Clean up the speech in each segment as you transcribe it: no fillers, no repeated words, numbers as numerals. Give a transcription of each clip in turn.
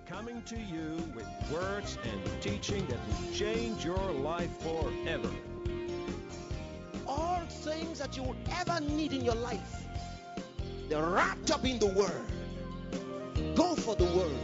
coming to you with words and teaching that will change your life forever. All things that you would ever need in your life, they're wrapped up in the Word. Go for the Word.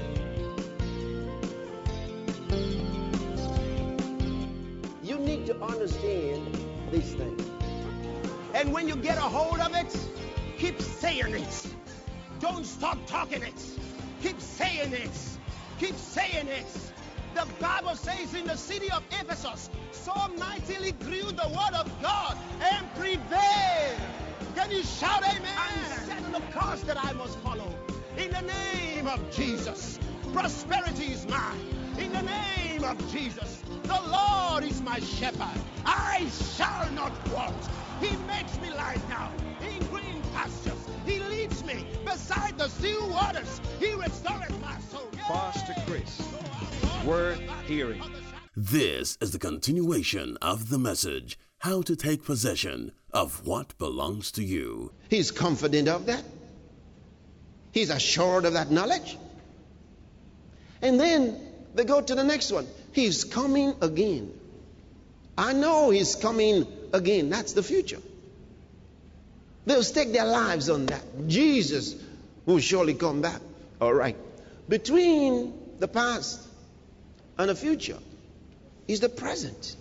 You need to understand these things. And when you get a hold of it, keep saying it. Don't stop talking it. Keep saying it. Keep saying it. The Bible says in the city of Ephesus, so mightily grew the word of God and prevailed. Can you shout amen? I'm setting the course that I must follow. In the name of Jesus, prosperity is mine. In the name of Jesus, the Lord is my shepherd. I shall not want. He makes me lie down in green pastures. He leads me beside the still waters. He restoreth my soul. Pastor Chris, worth hearing. This is the continuation of the message, How to Take Possession of What Belongs to You. He's confident of that. He's assured of that knowledge. And then they go to the next one. He's coming again. I know he's coming again. That's the future. They'll stake their lives on that. Jesus will surely come back. All right. Between the past and the future is the present.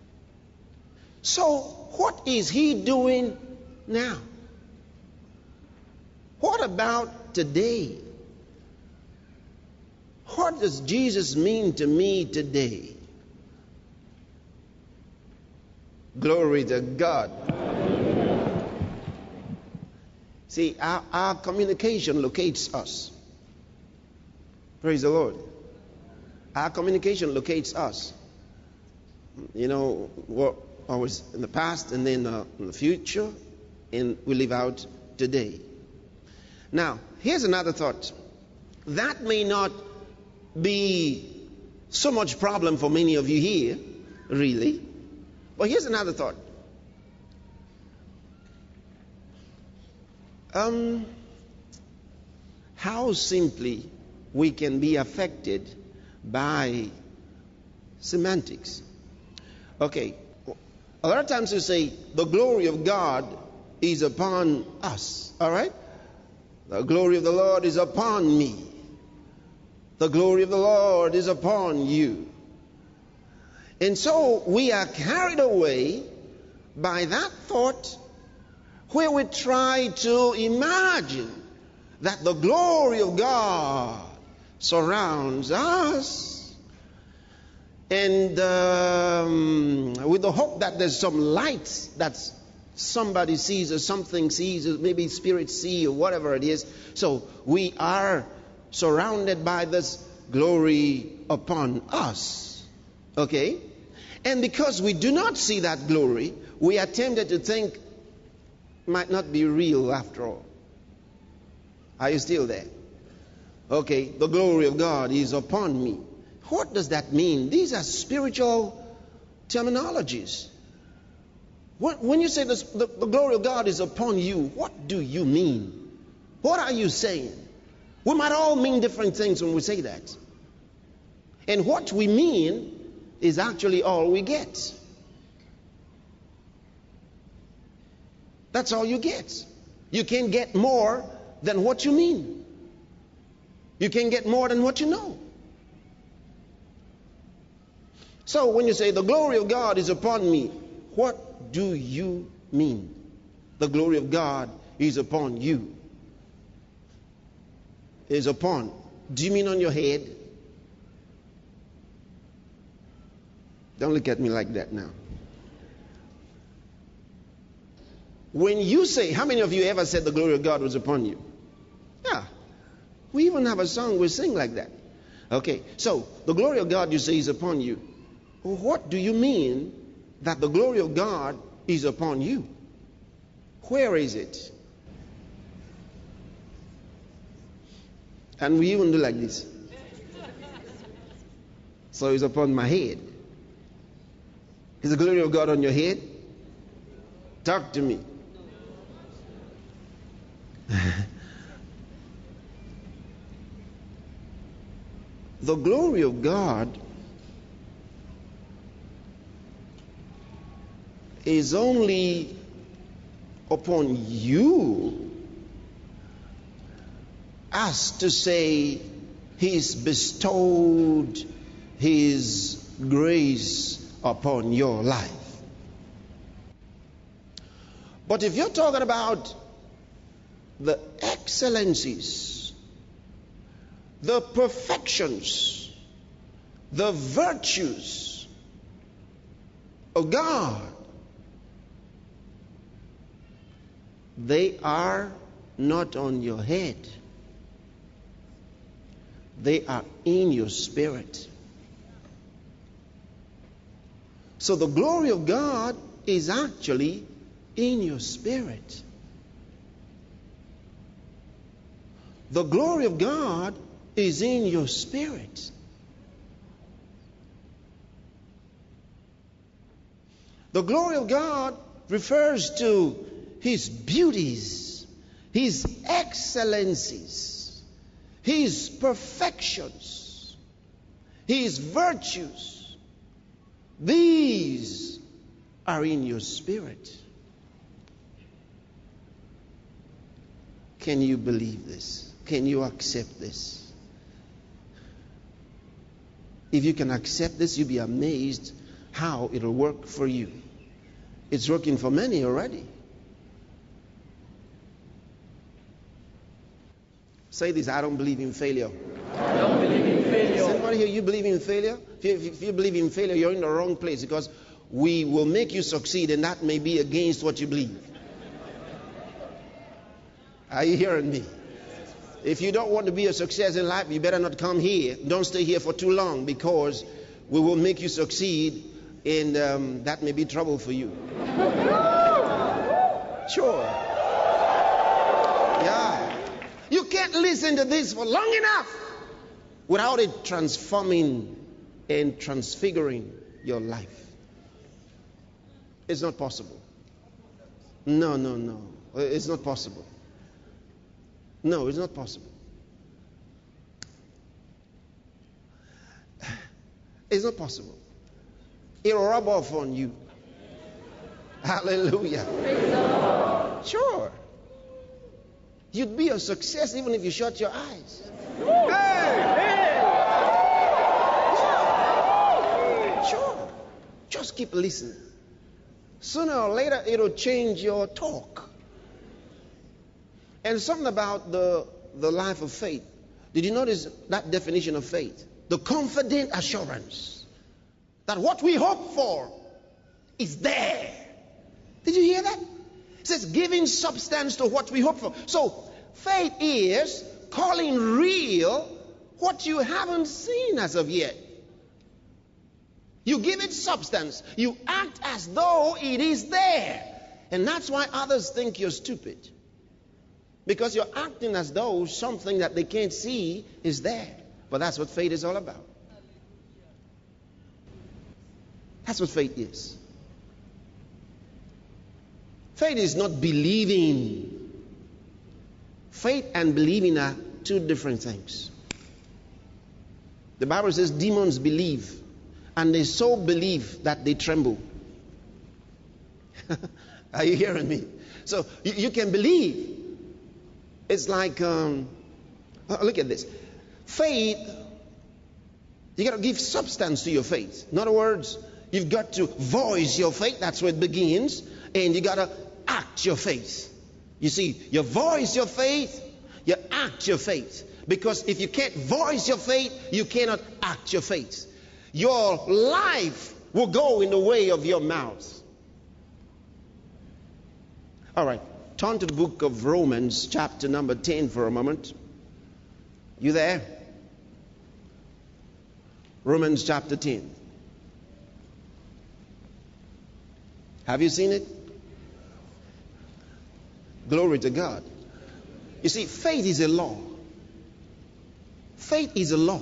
So what is he doing now? What about today? What does Jesus mean to me today? Glory to God. See, our communication locates us. Praise the Lord. Our communication locates us. You know, what was in the past and then in the future, and we live out today. Now, here's another thought. That may not be so much problem for many of you here, really. But here's another thought. How simply we can be affected by semantics. Okay, a lot of times we say the glory of God is upon us. All right, the glory of the Lord is upon me. The glory of the Lord is upon you. And so we are carried away by that thought where we try to imagine that the glory of God surrounds us, and with the hope that there's some light that somebody sees or something sees, or maybe spirits see, or whatever it is. So we are surrounded by this glory upon us. Okay? And because we do not see that glory, we are tempted to think it might not be real after all. Are you still there? Okay, the glory of God is upon me. What does that mean? These are spiritual terminologies. When you say the glory of God is upon you, what do you mean? What are you saying? We might all mean different things when we say that. And what we mean is actually all we get. That's all you get. You can't get more than what you mean. You can't get more than what you know. So when you say the glory of God is upon me, what do you mean? The glory of God is upon you. Is upon. Do you mean on your head? Don't look at me like that now. When you say, how many of you ever said the glory of God was upon you? Yeah. We even have a song we sing like that. Okay, so the glory of God you say is upon you. What do you mean that the glory of God is upon you? Where is it? And we even do like this. So it's upon my head. Is the glory of God on your head? Talk to me. the glory of God is only upon you as to say He's bestowed His grace upon your life. But if you're talking about the excellencies, the perfections, the virtues of God, they are not on your head. They are in your spirit. So the glory of God is actually in your spirit. The glory of God is in your spirit. The glory of God refers to His beauties, His excellencies, His perfections, His virtues. These are in your spirit. Can you believe this? Can you accept this? If you can accept this, you'll be amazed how it'll work for you. It's working for many already. Say this: I don't believe in failure. I don't believe in failure. Does anybody here, you believe in failure? If you believe in failure, you're in the wrong place, because we will make you succeed, and that may be against what you believe. Are you hearing me? If you don't want to be a success in life, you better not come here. Don't stay here for too long, because we will make you succeed, and that may be trouble for you. Sure. Yeah. You can't listen to this for long enough without it transforming and transfiguring your life. It's not possible. No. It's not possible. No, it's not possible. It's not possible. It'll rub off on you. Hallelujah. Sure. You'd be a success even if you shut your eyes. Sure. Just keep listening. Sooner or later, it'll change your talk. And something about the life of faith. Did you notice that definition of faith? The confident assurance that what we hope for is there. Did you hear that? It says giving substance to what we hope for. So faith is calling real what you haven't seen as of yet. You give it substance. You act as though it is there. And that's why others think you're stupid. Because you're acting as though something that they can't see is there. But that's what faith is all about. That's what faith is. Faith is not believing. Faith and believing are two different things. The Bible says demons believe, and they so believe that they tremble. Are you hearing me? So you can believe. It's like, look at this. Faith, you got to give substance to your faith. In other words, you've got to voice your faith. That's where it begins. And you got to act your faith. You see, you voice your faith, you act your faith. Because if you can't voice your faith, you cannot act your faith. Your life will go in the way of your mouth. All right. Turn to the book of Romans, chapter number 10 for a moment. You there? Romans chapter 10. Have you seen it? Glory to God. You see, faith is a law. Faith is a law.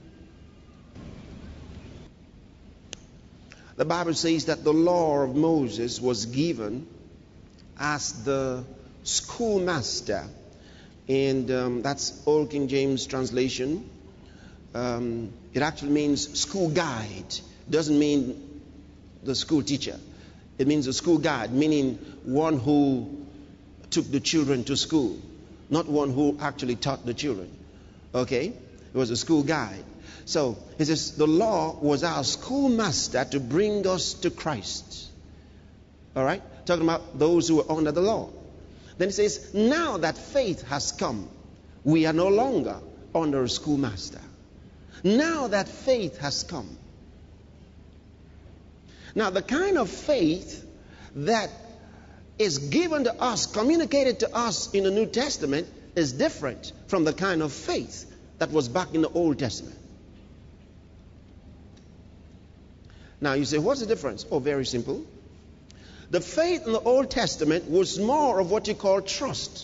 The Bible says that the law of Moses was given as the schoolmaster, and that's Old King James translation. It actually means school guide. Doesn't mean the school teacher. It means a school guide, meaning one who took the children to school, not one who actually taught the children. Okay? It was a school guide. So it says the law was our schoolmaster to bring us to Christ. All right? Talking about those who were under the law. Then it says, now that faith has come, we are no longer under a schoolmaster. Now that faith has come. Now the kind of faith that is given to us, communicated to us in the New Testament, is different from the kind of faith that was back in the Old Testament. Now you say, what's the difference? Oh, very simple. The faith in the Old Testament was more of what you call trust.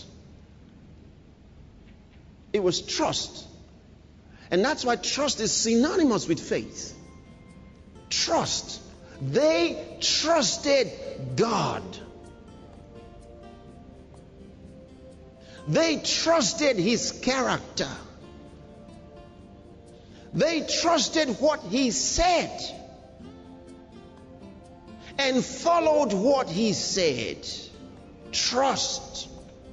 It was trust. And that's why trust is synonymous with faith. Trust. They trusted God. They trusted His character. They trusted what He said and followed what He said. Trust.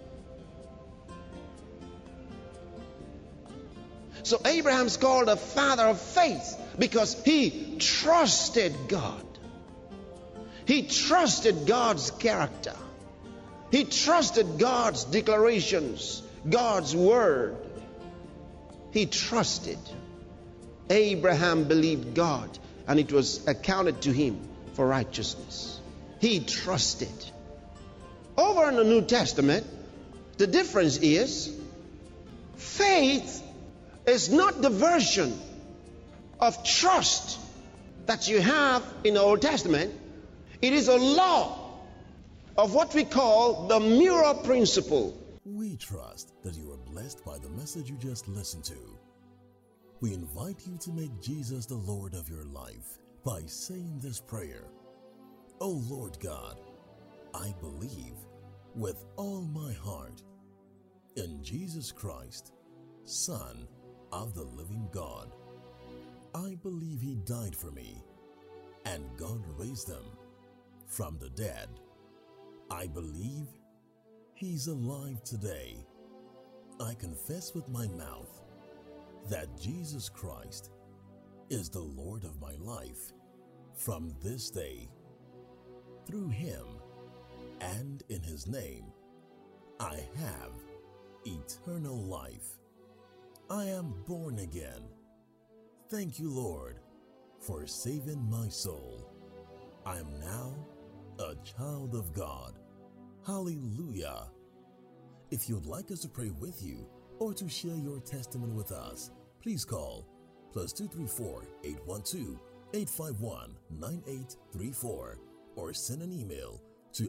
So Abraham's called a father of faith because he trusted God. He trusted God's character. He trusted God's declarations, God's word. He trusted. Abraham believed God, and it was accounted to him for righteousness. He trusted. Over in the New Testament, the difference is faith is not the version of trust that you have in the Old Testament. It is a law of what we call the mirror principle. We trust that you are blessed by the message you just listened to. We invite you to make Jesus the Lord of your life by saying this prayer. Oh Lord God, I believe with all my heart in Jesus Christ, Son of the living God. I believe He died for me and God raised Him from the dead. I believe He's alive today. I confess with my mouth that Jesus Christ is the Lord of my life from this day. Through Him and in His name, I have eternal life. I am born again. Thank you, Lord, for saving my soul. I am now a child of God. Hallelujah. If you'd like us to pray with you or to share your testimony with us, please call +234 812 851 9834 or send an email to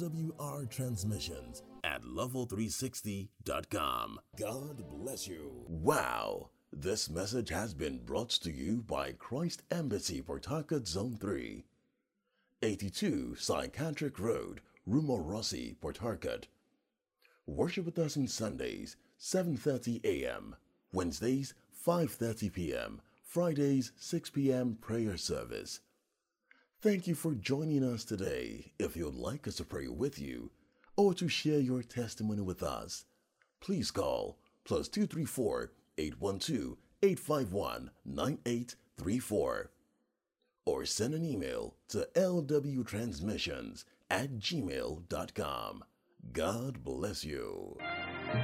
lwrtransmissions@level360.com. God bless you. Wow! This message has been brought to you by Christ Embassy, Port Harcourt, Zone 3, 82 Psychiatric Road, Rumorossi, Port Harcourt. Worship with us on Sundays, 7:30 a.m., Wednesdays, 5:30 p.m., Fridays, 6 p.m. prayer service. Thank you for joining us today. If you'd like us to pray with you or to share your testimony with us, please call +234 812 851 9834 or send an email to lwtransmissions@gmail.com. God bless you.